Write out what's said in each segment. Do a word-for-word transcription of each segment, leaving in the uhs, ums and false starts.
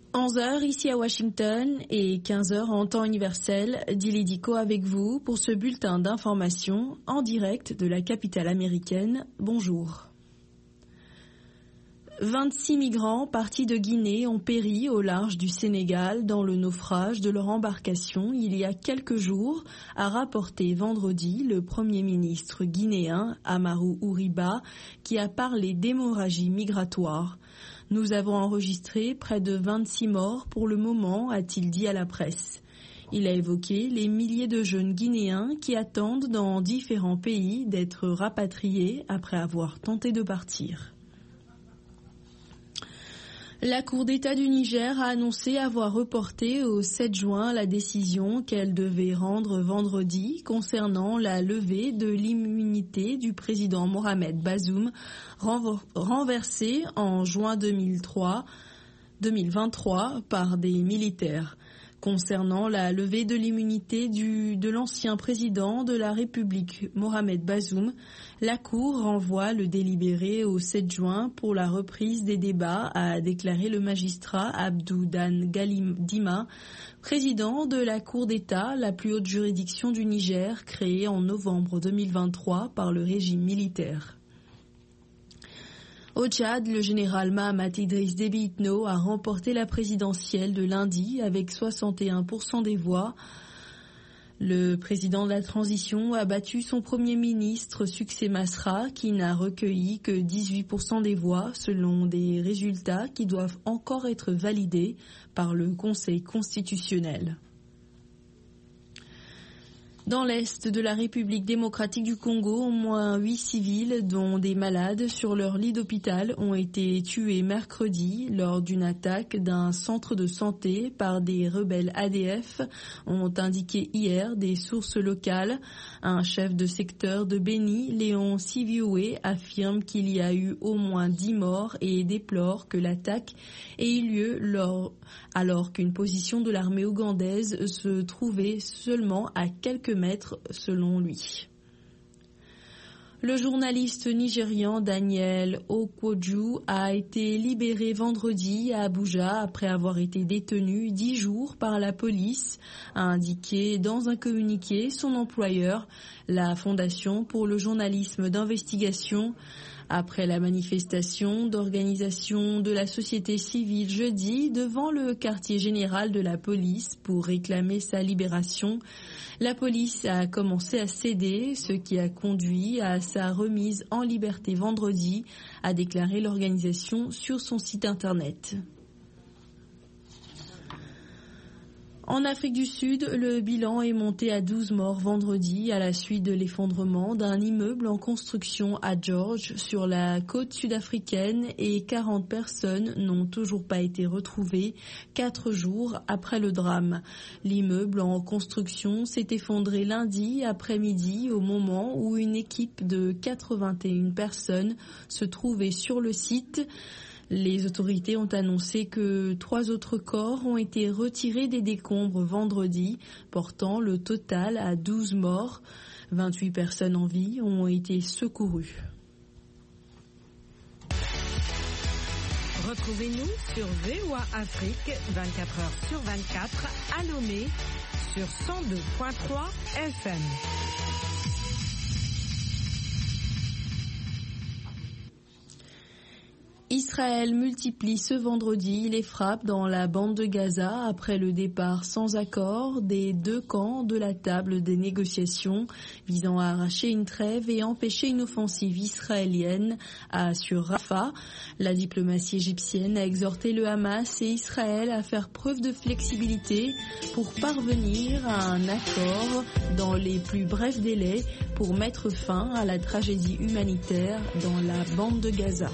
onze heures ici à Washington et quinze heures en temps universel, Dili Diko avec vous pour ce bulletin d'information en direct de la capitale américaine. Bonjour. vingt-six migrants partis de Guinée ont péri au large du Sénégal dans le naufrage de leur embarcation il y a quelques jours, a rapporté vendredi le Premier ministre guinéen Amadou Ouriba, qui a parlé d'hémorragie migratoire. Nous avons enregistré près de vingt-six morts pour le moment, a-t-il dit à la presse. Il a évoqué les milliers de jeunes Guinéens qui attendent dans différents pays d'être rapatriés après avoir tenté de partir. La Cour d'État du Niger a annoncé avoir reporté au sept juin la décision qu'elle devait rendre vendredi concernant la levée de l'immunité du président Mohamed Bazoum, renversée en juin deux mille vingt-trois par des militaires. Concernant la levée de l'immunité du, de l'ancien président de la République, Mohamed Bazoum, la Cour renvoie le délibéré au sept juin pour la reprise des débats, a déclaré le magistrat Abdou Dan Galim-Dima, président de la Cour d'État, la plus haute juridiction du Niger, créée en novembre deux mille vingt-trois par le régime militaire. Au Tchad, le général Mahamat Idriss Déby Itno a remporté la présidentielle de lundi avec soixante et un pour cent des voix. Le président de la transition a battu son premier ministre Succès Masra, qui n'a recueilli que dix-huit pour cent des voix selon des résultats qui doivent encore être validés par le Conseil constitutionnel. Dans l'est de la République démocratique du Congo, au moins huit civils, dont des malades sur leur lit d'hôpital, ont été tués mercredi lors d'une attaque d'un centre de santé par des rebelles A D F, ont indiqué hier des sources locales. Un chef de secteur de Beni, Léon Sivioué, affirme qu'il y a eu au moins dix morts et déplore que l'attaque ait eu lieu lors, alors qu'une position de l'armée ougandaise se trouvait seulement à quelques mètres selon lui. Le journaliste nigérian Daniel Okwoju a été libéré vendredi à Abuja après avoir été détenu dix jours par la police, a indiqué dans un communiqué son employeur, la Fondation pour le journalisme d'investigation. Après la manifestation d'organisation de la société civile jeudi devant le quartier général de la police pour réclamer sa libération, la police a commencé à céder, ce qui a conduit à sa remise en liberté vendredi, a déclaré l'organisation sur son site internet. En Afrique du Sud, le bilan est monté à douze morts vendredi à la suite de l'effondrement d'un immeuble en construction à George sur la côte sud-africaine et quarante personnes n'ont toujours pas été retrouvées quatre jours après le drame. L'immeuble en construction s'est effondré lundi après-midi au moment où une équipe de quatre-vingt-et-une personnes se trouvait sur le site. Les autorités ont annoncé que trois autres corps ont été retirés des décombres vendredi, portant le total à douze morts. vingt-huit personnes en vie ont été secourues. Retrouvez-nous sur V O A Afrique vingt-quatre heures sur vingt-quatre à Lomé sur cent deux virgule trois F M. Israël multiplie ce vendredi les frappes dans la bande de Gaza après le départ sans accord des deux camps de la table des négociations visant à arracher une trêve et empêcher une offensive israélienne à, sur Rafah. La diplomatie égyptienne a exhorté le Hamas et Israël à faire preuve de flexibilité pour parvenir à un accord dans les plus brefs délais pour mettre fin à la tragédie humanitaire dans la bande de Gaza.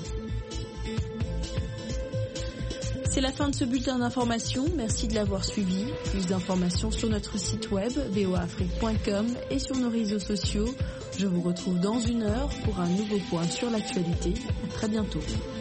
C'est la fin de ce bulletin d'information. Merci de l'avoir suivi. Plus d'informations sur notre site web v o a afrique point com et sur nos réseaux sociaux. Je vous retrouve dans une heure pour un nouveau point sur l'actualité. À très bientôt.